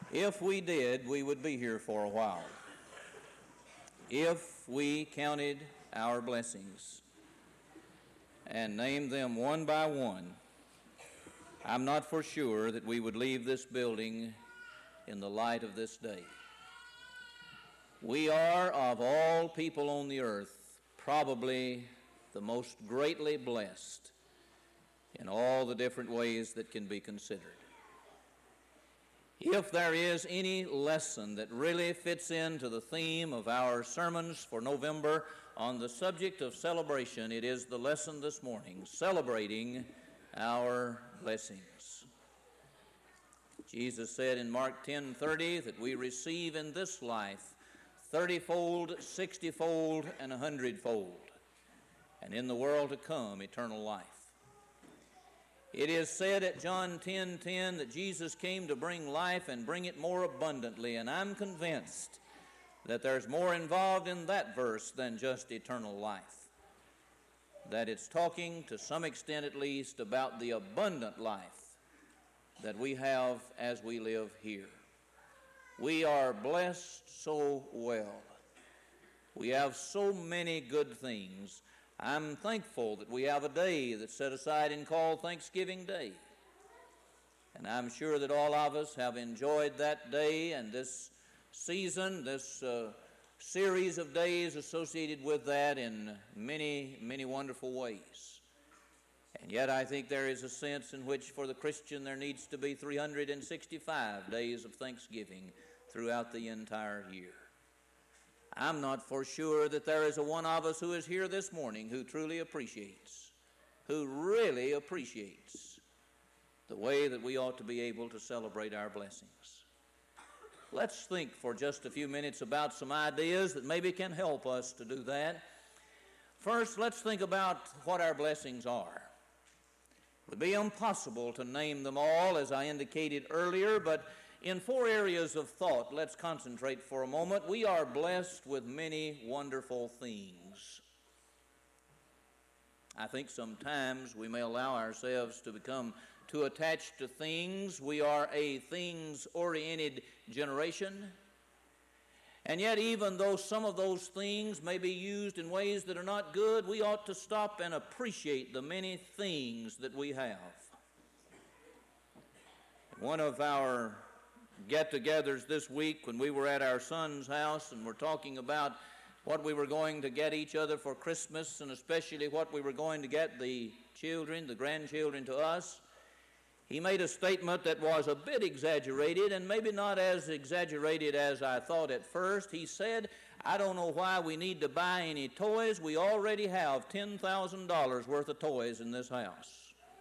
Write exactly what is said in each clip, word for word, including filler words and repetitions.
If we did, we would be here for a while. If we counted our blessings and named them one by one, I'm not for sure that we would leave this building in the light of this day. We are, of all people on the earth, probably the most greatly blessed in all the different ways that can be considered. If there is any lesson that really fits into the theme of our sermons for November on the subject of celebration, it is the lesson this morning, celebrating our blessings. Jesus said in Mark ten thirty that we receive in this life thirty-fold, sixty-fold, and a hundredfold, and in the world to come, eternal life. It is said at John ten ten that Jesus came to bring life and bring it more abundantly, and I'm convinced that there's more involved in that verse than just eternal life. That it's talking, to some extent at least, about the abundant life that we have as we live here. We are blessed so well. We have so many good things. I'm thankful that we have a day that's set aside and called Thanksgiving Day. And I'm sure that all of us have enjoyed that day and this season, this uh, series of days associated with that in many, many wonderful ways. And yet I think there is a sense in which for the Christian there needs to be three hundred sixty-five days of Thanksgiving throughout the entire year. I'm not for sure that there is a one of us who is here this morning who truly appreciates, who really appreciates the way that we ought to be able to celebrate our blessings. Let's think for just a few minutes about some ideas that maybe can help us to do that. First, let's think about what our blessings are. It would be impossible to name them all, as I indicated earlier, but in four areas of thought, let's concentrate for a moment. We are blessed with many wonderful things. I think sometimes we may allow ourselves to become too attached to things. We are a things-oriented generation. And yet, even though some of those things may be used in ways that are not good, we ought to stop and appreciate the many things that we have. One of our get-togethers this week when we were at our son's house and were talking about what we were going to get each other for Christmas, and especially what we were going to get the children, the grandchildren to us, he made a statement that was a bit exaggerated, and maybe not as exaggerated as I thought at first. He said, "I don't know why we need to buy any toys. We already have ten thousand dollars worth of toys in this house."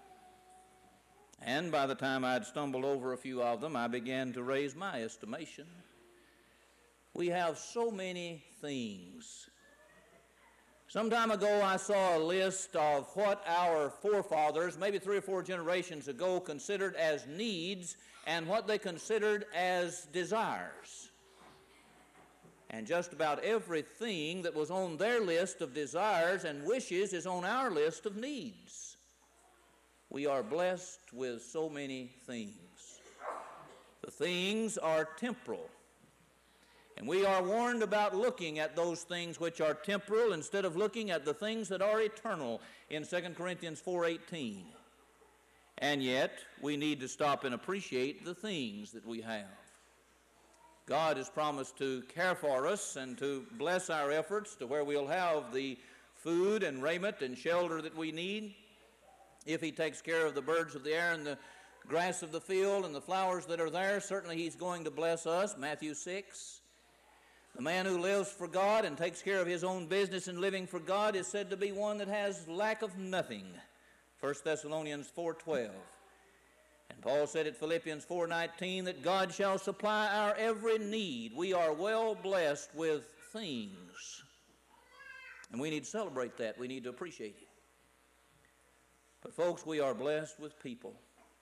And by the time I'd stumbled over a few of them, I began to raise my estimation. We have so many things. Some time ago, I saw a list of what our forefathers, maybe three or four generations ago, considered as needs and what they considered as desires. And just about everything that was on their list of desires and wishes is on our list of needs. We are blessed with so many things. The things are temporal. And we are warned about looking at those things which are temporal instead of looking at the things that are eternal in Second Corinthians four eighteen. And yet, we need to stop and appreciate the things that we have. God has promised to care for us and to bless our efforts to where we'll have the food and raiment and shelter that we need. If He takes care of the birds of the air and the grass of the field and the flowers that are there, certainly He's going to bless us, Matthew six. The man who lives for God and takes care of his own business in living for God is said to be one that has lack of nothing, First Thessalonians four twelve. And Paul said at Philippians four nineteen that God shall supply our every need. We are well blessed with things. And we need to celebrate that. We need to appreciate it. But folks, we are blessed with people.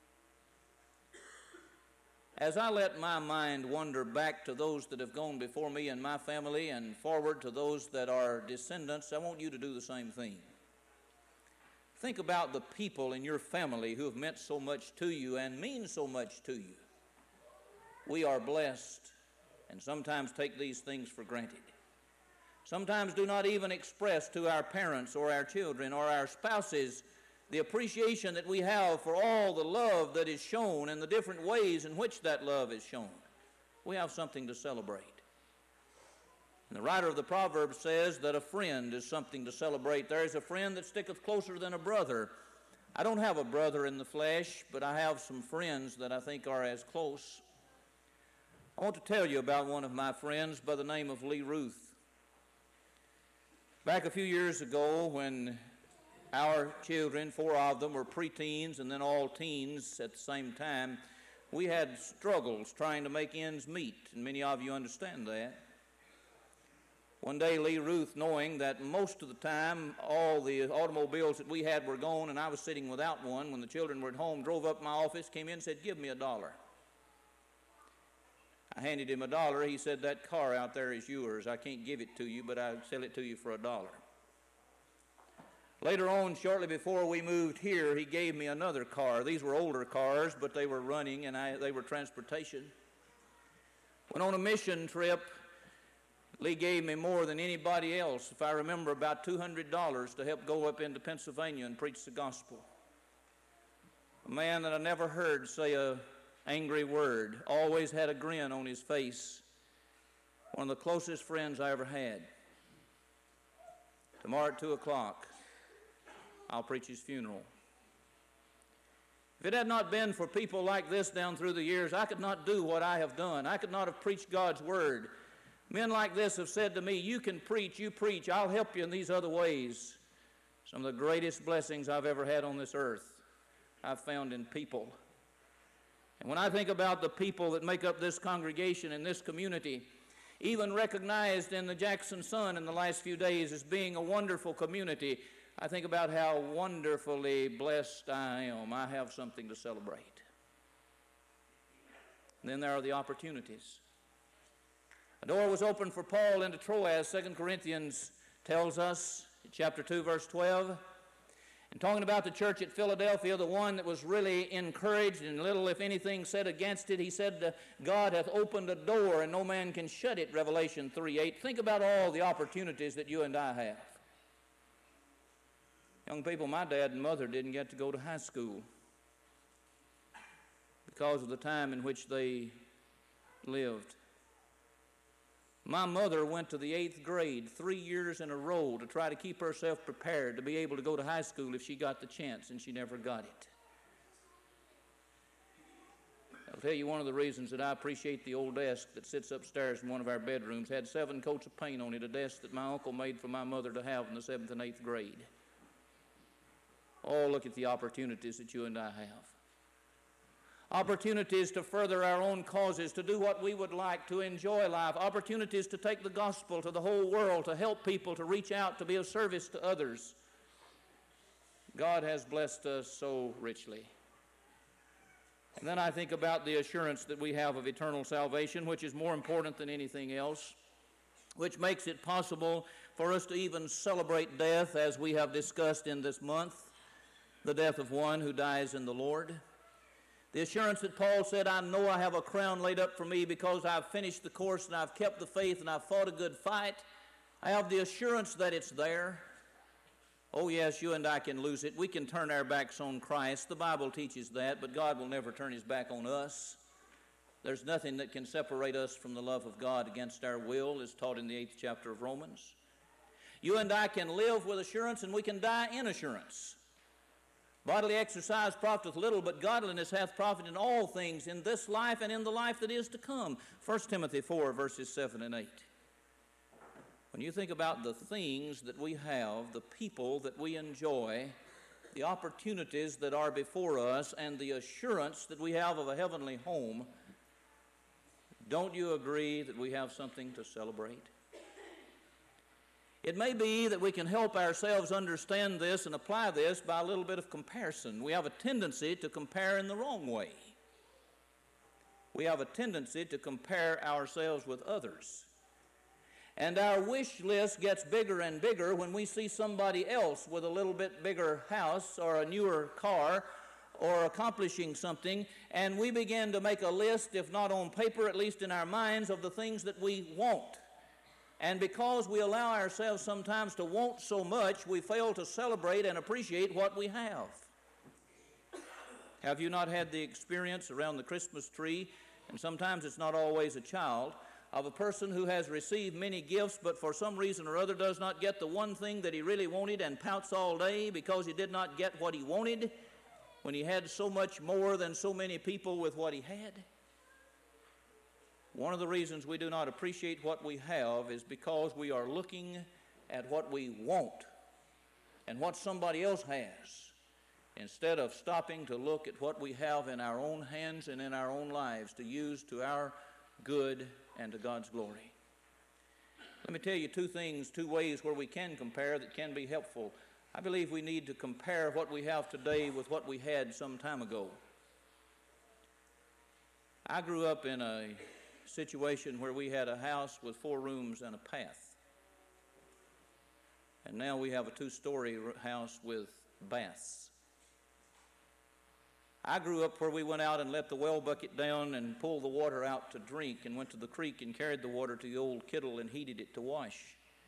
As I let my mind wander back to those that have gone before me and my family and forward to those that are descendants, I want you to do the same thing. Think about the people in your family who have meant so much to you and mean so much to you. we are blessed and sometimes take these things for granted. Sometimes do not even express to our parents or our children or our spouses the appreciation that we have for all the love that is shown and the different ways in which that love is shown. We have something to celebrate. And the writer of the Proverbs says that a friend is something to celebrate. There is a friend that sticketh closer than a brother. I don't have a brother in the flesh, but I have some friends that I think are as close. I want to tell you about one of my friends by the name of Lee Ruth. Back a few years ago, when our children, four of them, were preteens and then all teens at the same time, we had struggles trying to make ends meet, and many of you understand that. One day, Lee Ruth, knowing that most of the time all the automobiles that we had were gone and I was sitting without one when the children were at home, drove up to my office, came in and said, "Give me a dollar." I handed him a dollar. He said, "That car out there is yours. I can't give it to you, but I'll sell it to you for a dollar." Later on, shortly before we moved here, he gave me another car. These were older cars, but they were running and I, they were transportation. Went on a mission trip. Lee gave me more than anybody else, if I remember, about two hundred dollars to help go up into Pennsylvania and preach the gospel. A man that I never heard say a angry word, always had a grin on his face. One of the closest friends I ever had. Tomorrow at two o'clock, I'll preach his funeral. If it had not been for people like this down through the years, I could not do what I have done. I could not have preached God's word. Men like this have said to me, "You can preach, you preach, I'll help you in these other ways." Some of the greatest blessings I've ever had on this earth I've found in people. And when I think about the people that make up this congregation and this community, even recognized in the Jackson Sun in the last few days as being a wonderful community, I think about how wonderfully blessed I am. I have something to celebrate. And then there are the opportunities. A door was opened for Paul into Troas, Second Corinthians tells us, chapter two, verse twelve. And talking about the church at Philadelphia, the one that was really encouraged and little, if anything, said against it, he said, "God hath opened a door and no man can shut it," Revelation three eight. Think about all the opportunities that you and I have. Young people, my dad and mother didn't get to go to high school because of the time in which they lived. My mother went to the eighth grade three years in a row to try to keep herself prepared to be able to go to high school if she got the chance, and she never got it. I'll tell you one of the reasons that I appreciate the old desk that sits upstairs in one of our bedrooms. Had seven coats of paint on it, a desk that my uncle made for my mother to have in the seventh and eighth grade. Oh, look at the opportunities that you and I have. Opportunities to further our own causes, to do what we would like, to enjoy life. Opportunities to take the gospel to the whole world, to help people, to reach out, to be of service to others. God has blessed us so richly. And then I think about the assurance that we have of eternal salvation, which is more important than anything else, which makes it possible for us to even celebrate death, as we have discussed in this month, the death of one who dies in the Lord. The assurance that Paul said, "I know I have a crown laid up for me because I've finished the course and I've kept the faith and I've fought a good fight." I have the assurance that it's there. Oh yes, you and I can lose it. We can turn our backs on Christ. The Bible teaches that, but God will never turn his back on us. There's nothing that can separate us from the love of God against our will, as taught in the eighth chapter of Romans. You and I can live with assurance, and we can die in assurance. Bodily exercise profiteth little, but godliness hath profit in all things, in this life and in the life that is to come. First Timothy four, verses seven and eight. When you think about the things that we have, the people that we enjoy, the opportunities that are before us, and the assurance that we have of a heavenly home, don't you agree that we have something to celebrate? It may be that we can help ourselves understand this and apply this by a little bit of comparison. We have a tendency to compare in the wrong way. We have a tendency to compare ourselves with others. And our wish list gets bigger and bigger when we see somebody else with a little bit bigger house or a newer car or accomplishing something, and we begin to make a list, if not on paper, at least in our minds, of the things that we want. And because we allow ourselves sometimes to want so much, we fail to celebrate and appreciate what we have. Have you not had the experience around the Christmas tree, and sometimes it's not always a child, of a person who has received many gifts but for some reason or other does not get the one thing that he really wanted and pouts all day because he did not get what he wanted when he had so much more than so many people with what he had? One of the reasons we do not appreciate what we have is because we are looking at what we want and what somebody else has, instead of stopping to look at what we have in our own hands and in our own lives to use to our good and to God's glory. Let me tell you two things, two ways where we can compare that can be helpful. I believe we need to compare what we have today with what we had some time ago. I grew up in a situation where we had a house with four rooms and a path. And now we have a two-story house with baths. I grew up where we went out and let the well bucket down and pulled the water out to drink, and went to the creek and carried the water to the old kettle and heated it to wash.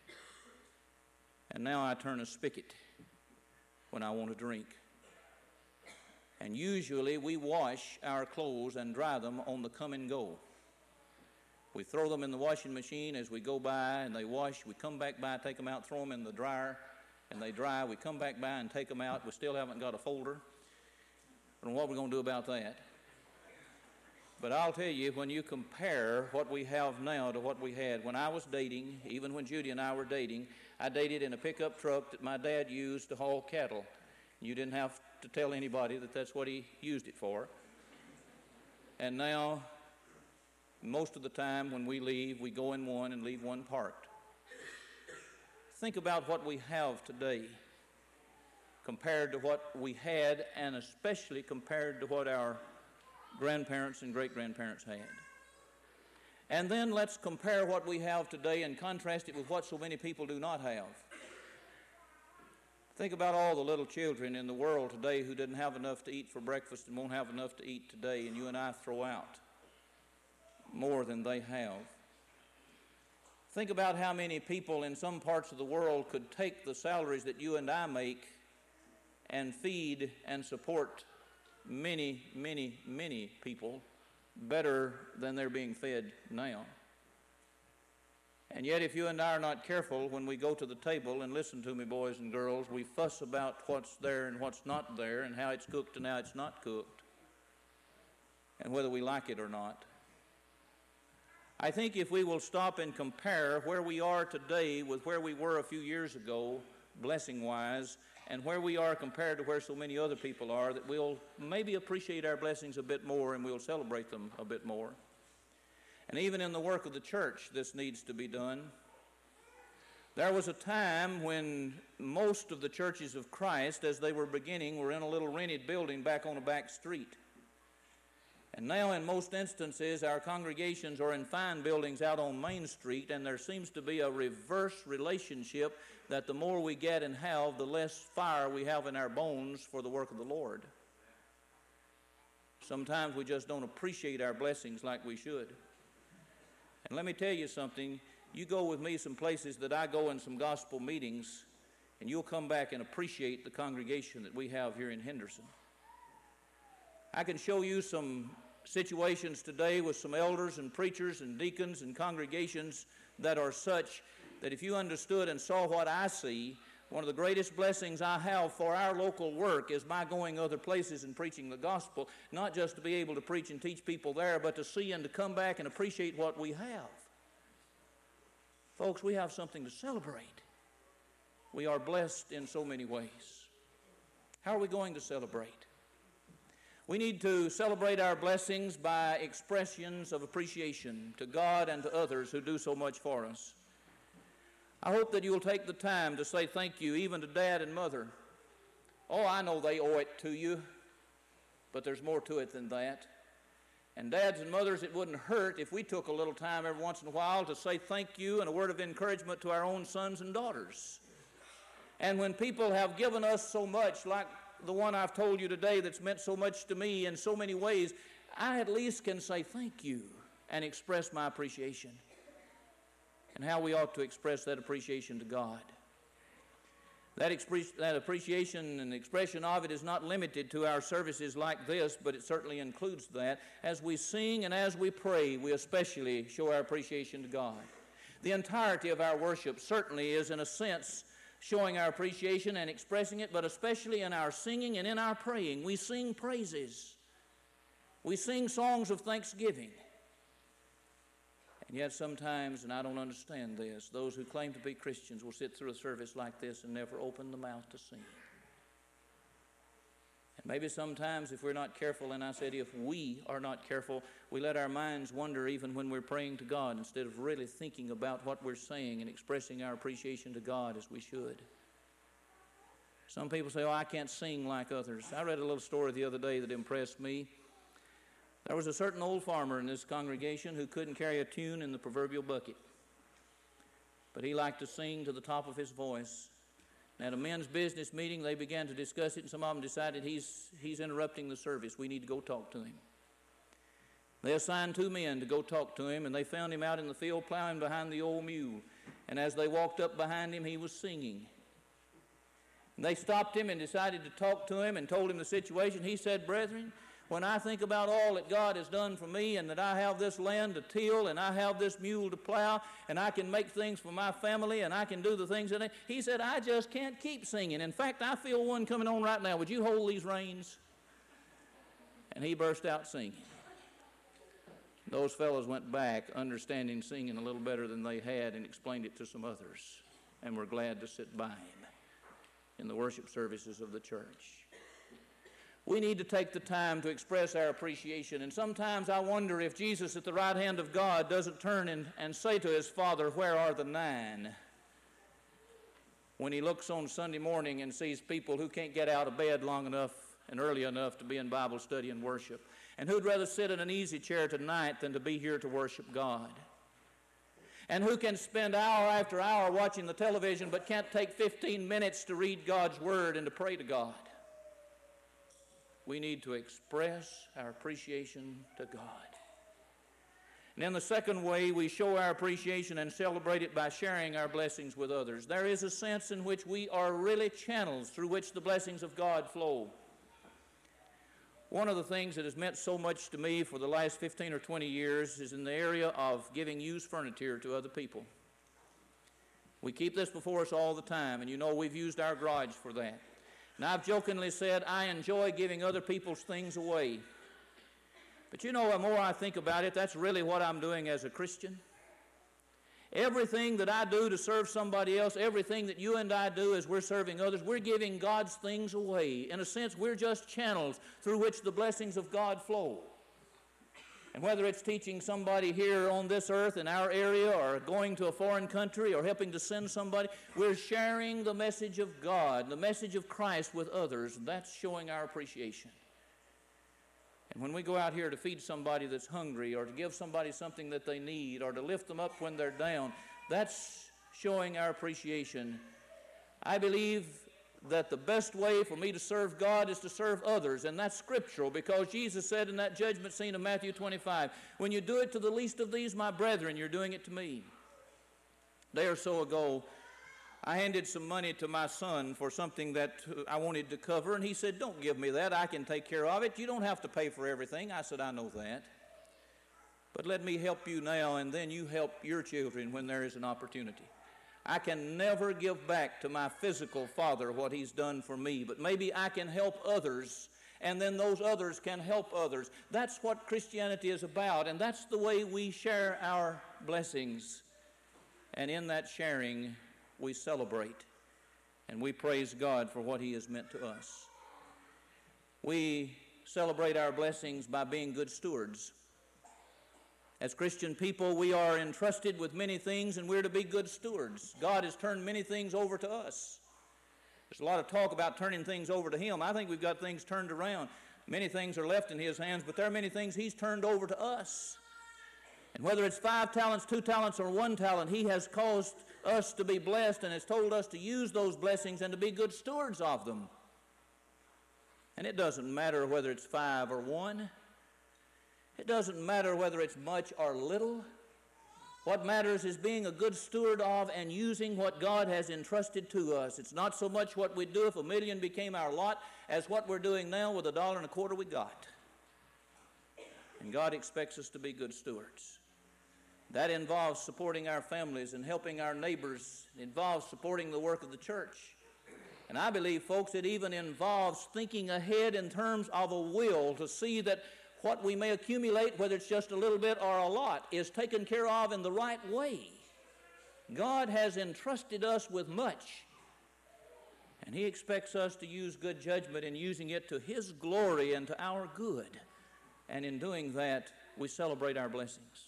And now I turn a spigot when I want to drink. And usually we wash our clothes and dry them on the come and go. We throw them in the washing machine as we go by and they wash. We come back by, take them out, throw them in the dryer, and they dry. We come back by and take them out. We still haven't got a folder. I don't know what we're going to do about that. But I'll tell you, when you compare what we have now to what we had when I was dating, even when Judy and I were dating, I dated in a pickup truck that my dad used to haul cattle. You didn't have to tell anybody that that's what he used it for. And now, most of the time when we leave, we go in one and leave one parked. Think about what we have today compared to what we had, and especially compared to what our grandparents and great-grandparents had. And then let's compare what we have today and contrast it with what so many people do not have. Think about all the little children in the world today who didn't have enough to eat for breakfast and won't have enough to eat today, and you and I throw out more than they have. Think about how many people in some parts of the world could take the salaries that you and I make and feed and support many, many, many people better than they're being fed now. And yet, if you and I are not careful, when we go to the table, and listen to me, boys and girls, we fuss about what's there and what's not there, and how it's cooked and how it's not cooked, and whether we like it or not. I think if we will stop and compare where we are today with where we were a few years ago, blessing-wise, and where we are compared to where so many other people are, that we'll maybe appreciate our blessings a bit more and we'll celebrate them a bit more. And even in the work of the church, this needs to be done. There was a time when most of the churches of Christ, as they were beginning, were in a little rented building back on a back street. And now in most instances, our congregations are in fine buildings out on Main Street, and there seems to be a reverse relationship that the more we get and have, the less fire we have in our bones for the work of the Lord. Sometimes we just don't appreciate our blessings like we should. And let me tell you something. You go with me some places that I go in some gospel meetings, and you'll come back and appreciate the congregation that we have here in Henderson. I can show you some situations today with some elders and preachers and deacons and congregations that are such that if you understood and saw what I see, one of the greatest blessings I have for our local work is by going other places and preaching the gospel, not just to be able to preach and teach people there, but to see and to come back and appreciate what we have. Folks, we have something to celebrate. We are blessed in so many ways. How are we going to celebrate? We need to celebrate our blessings by expressions of appreciation to God and to others who do so much for us. I hope that you'll take the time to say thank you even to Dad and Mother. Oh, I know they owe it to you, but there's more to it than that. And dads and mothers, it wouldn't hurt if we took a little time every once in a while to say thank you and a word of encouragement to our own sons and daughters. And when people have given us so much, like the one I've told you today that's meant so much to me in so many ways, I at least can say thank you and express my appreciation. And how we ought to express that appreciation to God. That, expre- that appreciation and expression of it is not limited to our services like this, but it certainly includes that. As we sing and as we pray, we especially show our appreciation to God. The entirety of our worship certainly is, in a sense, showing our appreciation and expressing it, but especially in our singing and in our praying. We sing praises. We sing songs of thanksgiving. And yet sometimes, and I don't understand this, those who claim to be Christians will sit through a service like this and never open the mouth to sing. And maybe sometimes if we're not careful, and I said if we are not careful, we let our minds wander even when we're praying to God instead of really thinking about what we're saying and expressing our appreciation to God as we should. Some people say, oh, I can't sing like others. I read a little story the other day that impressed me. There was a certain old farmer in this congregation who couldn't carry a tune in the proverbial bucket. But he liked to sing to the top of his voice. And at a men's business meeting, they began to discuss it, and some of them decided he's, he's interrupting the service. We need to go talk to him. They assigned two men to go talk to him, and they found him out in the field plowing behind the old mule. And as they walked up behind him, he was singing. And they stopped him and decided to talk to him and told him the situation. He said, brethren, when I think about all that God has done for me and that I have this land to till and I have this mule to plow and I can make things for my family and I can do the things that I, he said, I just can't keep singing. In fact, I feel one coming on right now. Would you hold these reins? And he burst out singing. Those fellows went back understanding singing a little better than they had and explained it to some others and were glad to sit by him in the worship services of the church. We need to take the time to express our appreciation. And sometimes I wonder if Jesus at the right hand of God doesn't turn and, and say to his Father, where are the nine? When he looks on Sunday morning and sees people who can't get out of bed long enough and early enough to be in Bible study and worship, and who'd rather sit in an easy chair tonight than to be here to worship God, and who can spend hour after hour watching the television but can't take fifteen minutes to read God's Word and to pray to God. We need to express our appreciation to God. And then the second way we show our appreciation and celebrate it by sharing our blessings with others. There is a sense in which we are really channels through which the blessings of God flow. One of the things that has meant so much to me for the last fifteen or twenty years is in the area of giving used furniture to other people. We keep this before us all the time, and you know we've used our garage for that. And I've jokingly said, I enjoy giving other people's things away. But you know, the more I think about it, that's really what I'm doing as a Christian. Everything that I do to serve somebody else, everything that you and I do as we're serving others, we're giving God's things away. In a sense, we're just channels through which the blessings of God flow. And whether it's teaching somebody here on this earth in our area or going to a foreign country or helping to send somebody, we're sharing the message of God, the message of Christ with others. And that's showing our appreciation. And when we go out here to feed somebody that's hungry or to give somebody something that they need or to lift them up when they're down, that's showing our appreciation. I believe that the best way for me to serve God is to serve others, and that's scriptural, because Jesus said in that judgment scene of Matthew twenty-five, when you do it to the least of these, my brethren, you're doing it to me. A day or so ago, I handed some money to my son for something that I wanted to cover, and he said, don't give me that, I can take care of it. You don't have to pay for everything. I said, I know that. But let me help you now, and then you help your children when there is an opportunity. I can never give back to my physical father what he's done for me, but maybe I can help others, and then those others can help others. That's what Christianity is about, and that's the way we share our blessings. And in that sharing, we celebrate, and we praise God for what he has meant to us. We celebrate our blessings by being good stewards. As Christian people, we are entrusted with many things, and we're to be good stewards. God has turned many things over to us. There's a lot of talk about turning things over to him. I think we've got things turned around. Many things are left in his hands, but there are many things he's turned over to us. And whether it's five talents, two talents, or one talent, he has caused us to be blessed and has told us to use those blessings and to be good stewards of them. And it doesn't matter whether it's five or one. It doesn't matter whether it's much or little. What matters is being a good steward of and using what God has entrusted to us. It's not so much what we'd do if a million became our lot as what we're doing now with a dollar and a quarter we got. And God expects us to be good stewards. That involves supporting our families and helping our neighbors. It involves supporting the work of the church. And I believe, folks, it even involves thinking ahead in terms of a will to see that what we may accumulate, whether it's just a little bit or a lot, is taken care of in the right way. God has entrusted us with much, and He expects us to use good judgment in using it to His glory and to our good. And in doing that, we celebrate our blessings.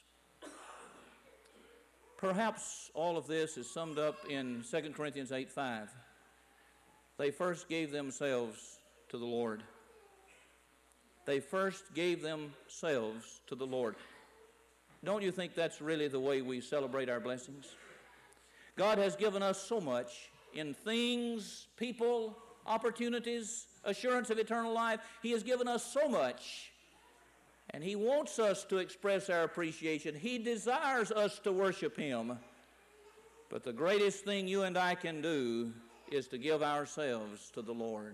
Perhaps all of this is summed up in Second Corinthians eight five. They first gave themselves to the Lord. They first gave themselves to the Lord. Don't you think that's really the way we celebrate our blessings? God has given us so much in things, people, opportunities, assurance of eternal life. He has given us so much, and He wants us to express our appreciation. He desires us to worship Him. But the greatest thing you and I can do is to give ourselves to the Lord.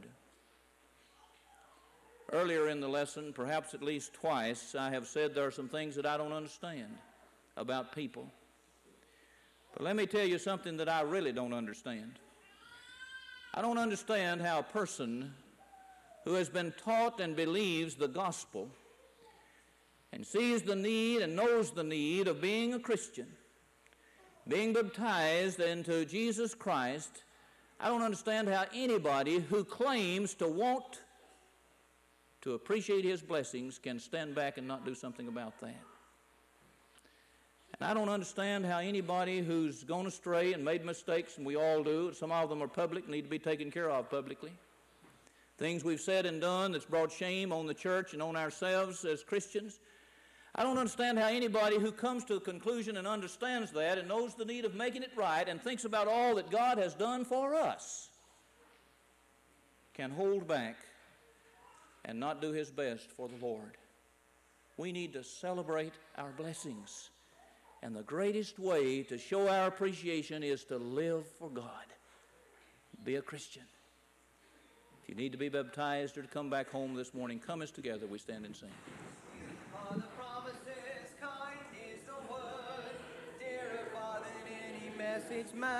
Earlier in the lesson, perhaps at least twice, I have said there are some things that I don't understand about people. But let me tell you something that I really don't understand. I don't understand how a person who has been taught and believes the gospel and sees the need and knows the need of being a Christian, being baptized into Jesus Christ, I don't understand how anybody who claims to want to appreciate His blessings can stand back and not do something about that. And I don't understand how anybody who's gone astray and made mistakes, and we all do, some of them are public, need to be taken care of publicly. Things we've said and done that's brought shame on the church and on ourselves as Christians. I don't understand how anybody who comes to a conclusion and understands that and knows the need of making it right and thinks about all that God has done for us can hold back and not do his best for the Lord. We need to celebrate our blessings. And the greatest way to show our appreciation is to live for God. Be a Christian. If you need to be baptized or to come back home this morning, come as together we stand and sing. For the promises, kind is the word, dearer far than any message.